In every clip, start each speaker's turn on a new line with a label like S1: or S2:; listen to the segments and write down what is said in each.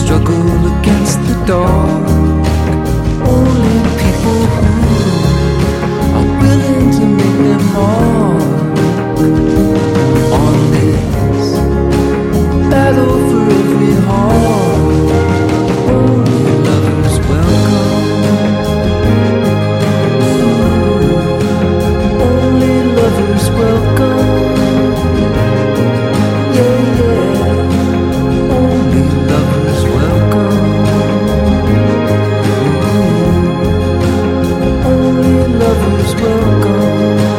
S1: struggle against the dark. Only people who are willing to make their mark on this battle for every heart. Only lovers welcome. Only lovers welcome. Yeah, yeah. Only lovers welcome. Only lovers welcome.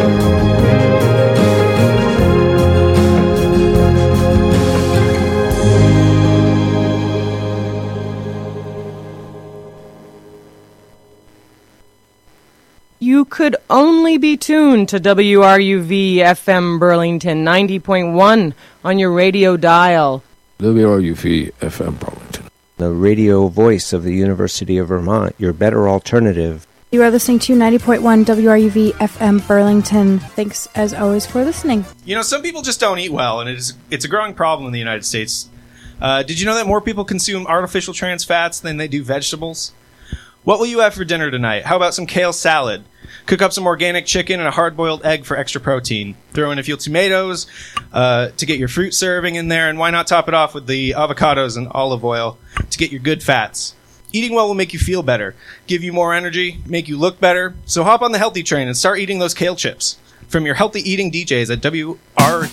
S2: You could only be tuned to WRUV FM Burlington 90.1 on your radio dial.
S3: WRUV FM Burlington.
S4: The radio voice of the University of Vermont, your better alternative.
S5: You are listening to 90.1 WRUV FM Burlington. Thanks, as always, for listening.
S6: You know, some people just don't eat well, and it's a growing problem in the United States. Did you know that more people consume artificial trans fats than they do vegetables? What will you have for dinner tonight? How about some kale salad? Cook up some organic chicken and a hard-boiled egg for extra protein. Throw in a few tomatoes to get your fruit serving in there, and why not top it off with the avocados and olive oil to get your good fats. Eating well will make you feel better, give you more energy, make you look better. So hop on the healthy train and start eating those kale chips. From your healthy eating DJs at WR.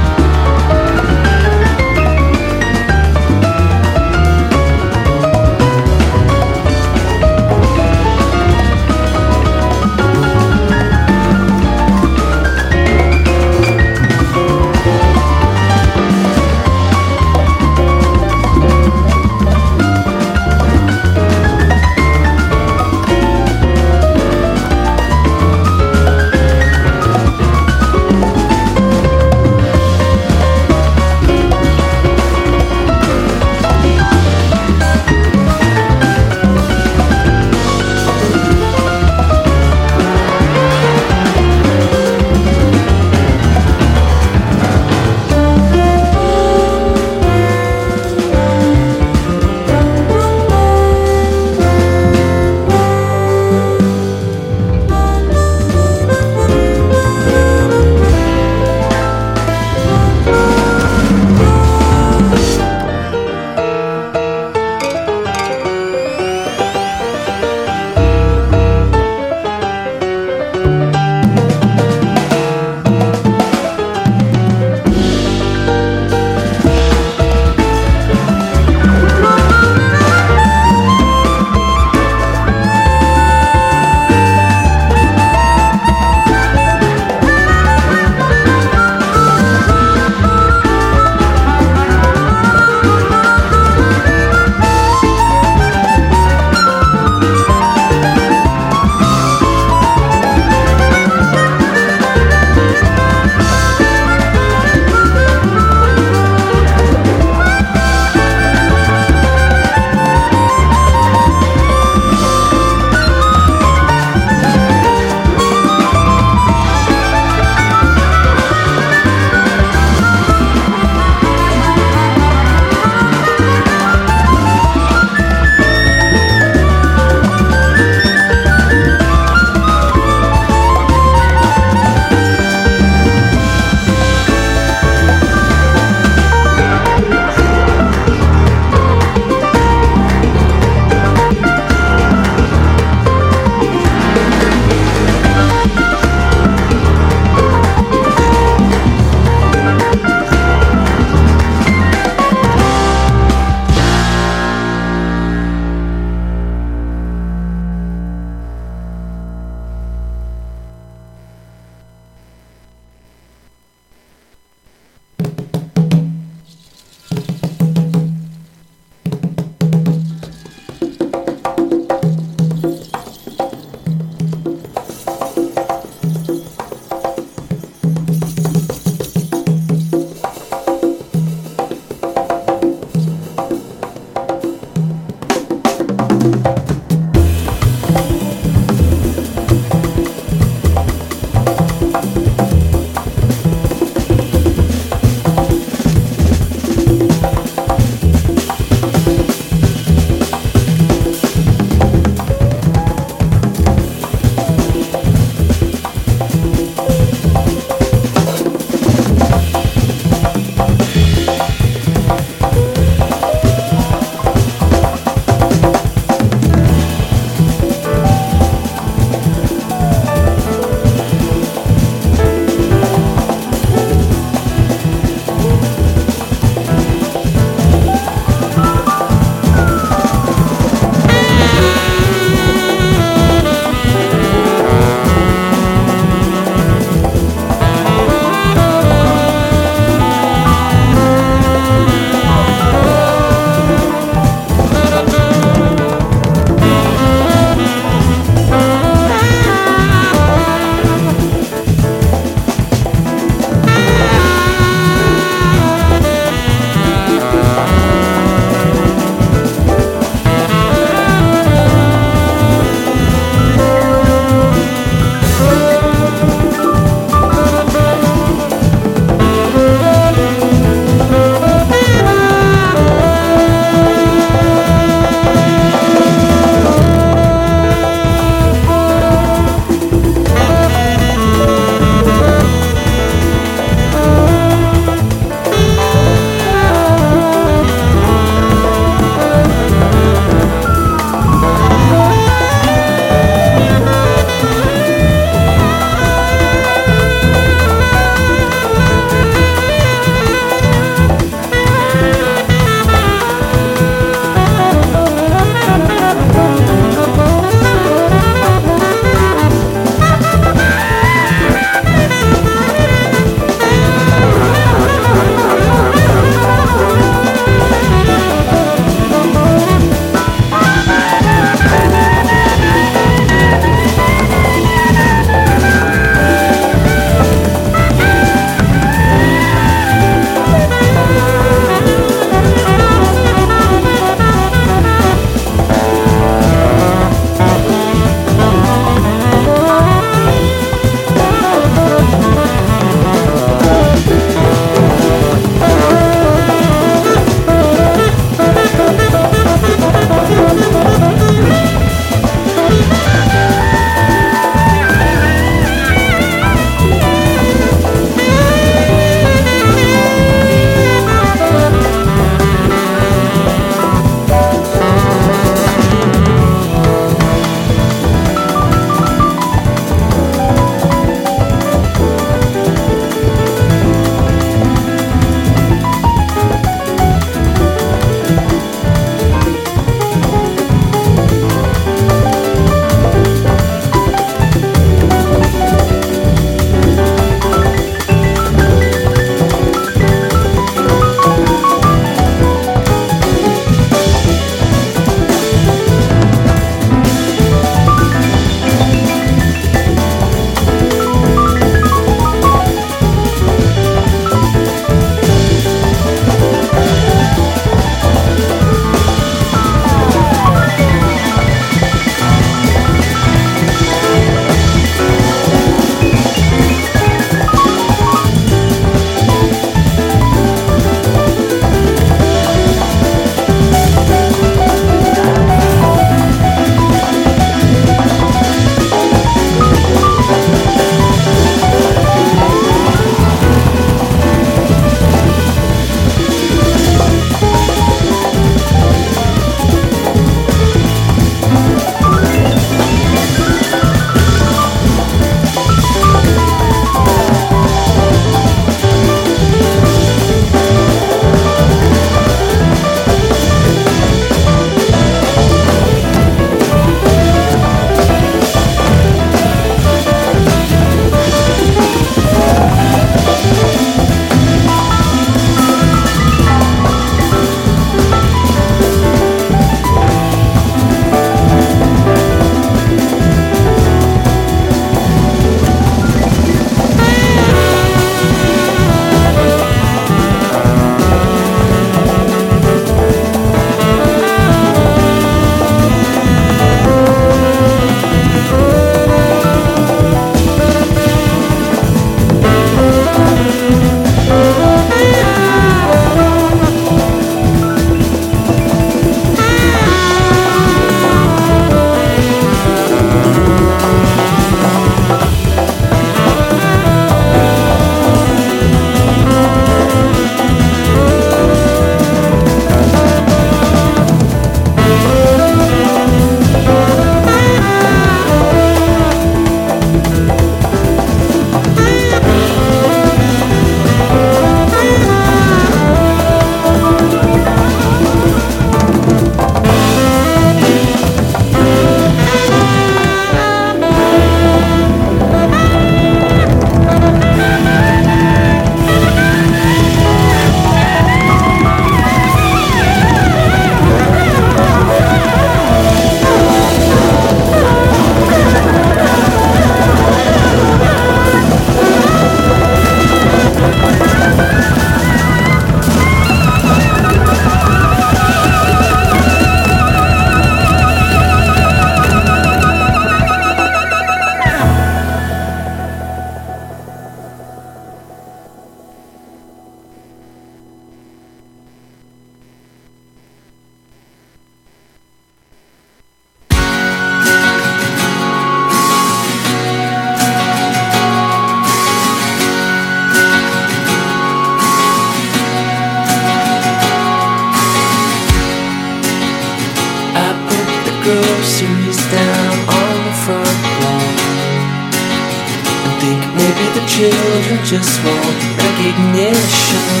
S1: children just want recognition.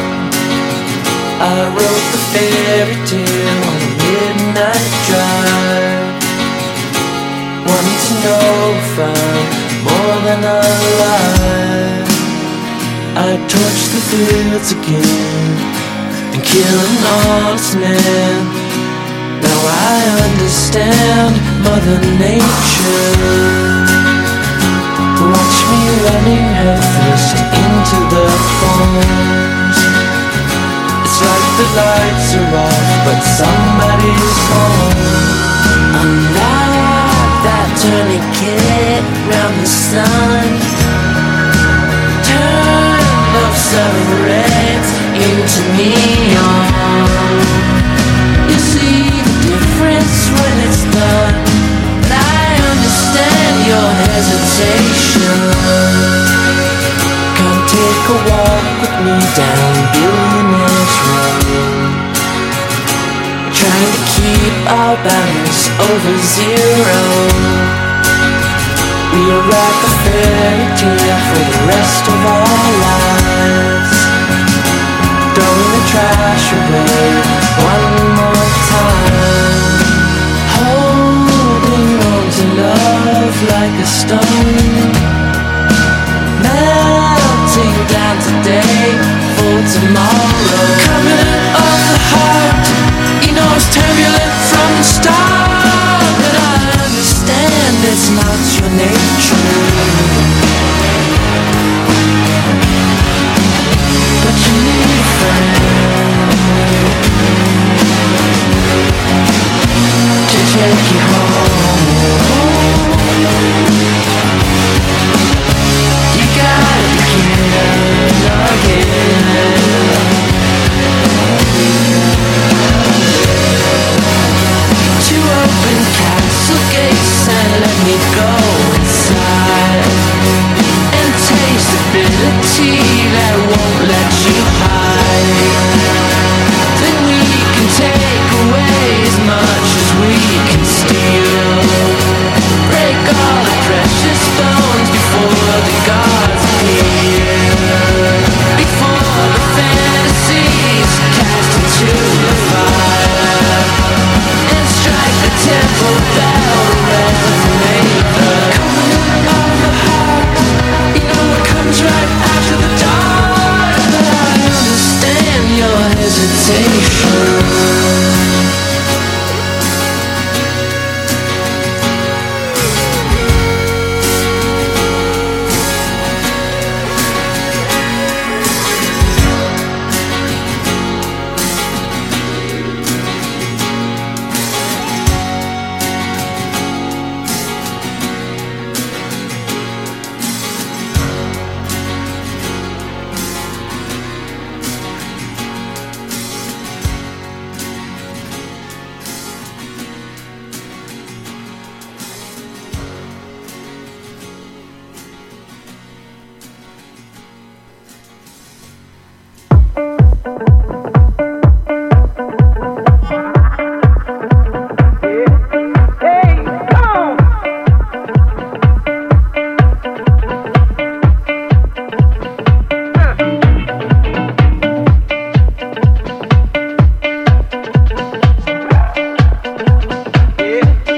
S1: I wrote the fairy tale on a midnight drive, wanting to know if I'm more than alive. I torched the fields again and kill an honest man. Now I understand Mother Nature. Watch me running headfirst into the thorns. It's like the lights are off, but somebody's home. I'm like that tourniquet round the sun, turn of cigarettes into neon. You see the difference when it's done. I understand your hesitation. Come take a walk with me down Billionaires Road, trying to keep our balance over zero. We'll write a fairy tale for the rest of our lives, throwing the trash away one more time, holding on to love like a stone